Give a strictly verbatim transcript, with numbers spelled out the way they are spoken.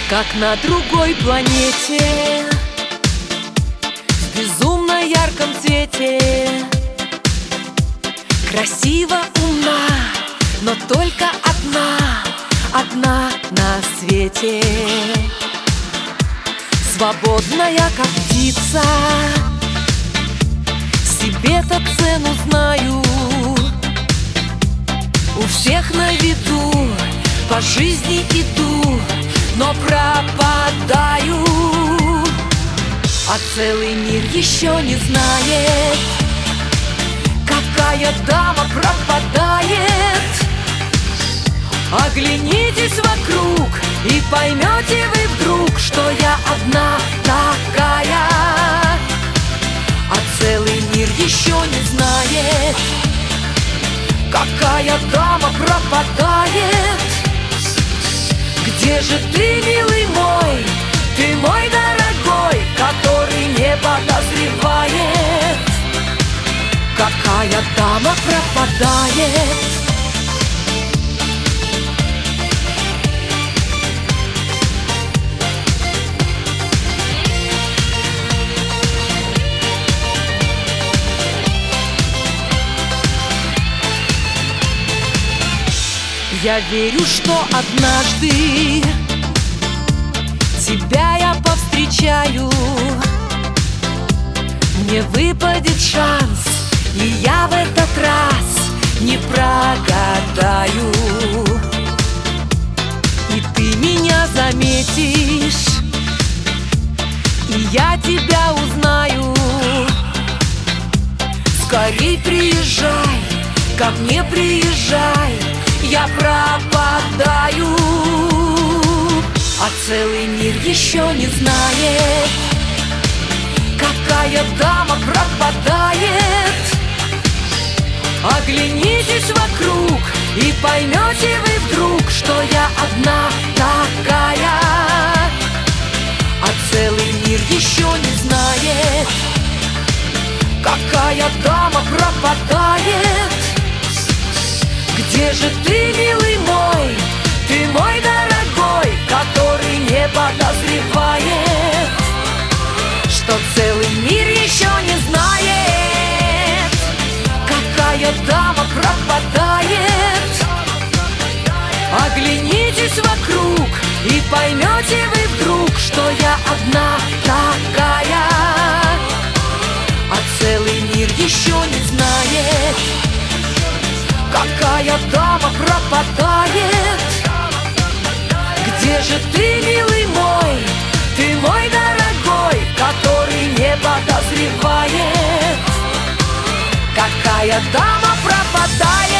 как на другой планете, в безумно ярком цвете. Красиво, умна, но только одна, одна на свете. Свободная, как птица, себе-то цену знаю. У всех на виду, по жизни иду, но пропадаю. А целый мир еще не знает, какая дама пропадает. Оглянитесь вокруг и поймете вы вдруг, что я одна такая. А целый мир еще не знает, какая дама пропадает. Где же ты, милый мой, ты мой дорогой, который не подозревает, какая дама пропадает? Я верю, что однажды тебя я повстречаю. Мне выпадет шанс, и я в этот раз не прогадаю. И ты меня заметишь, и я тебя узнаю. Скорей приезжай, ко мне приезжай, я пропадаю. А целый мир еще не знает, какая дама пропадает. Оглянитесь вокруг и поймете вы вдруг, что я одна такая. А целый мир еще не знает, какая дама пропадает. Где же ты, милый мой, ты мой дорогой, который не подозревает, что целый мир еще не знает, какая дама пропадает. Оглянитесь вокруг и поймете вы вдруг, что я одна такая. А целый мир еще не знает, какая дама пропадает. Где же ты, милый мой, ты мой дорогой, который не подозревает, какая дама пропадает.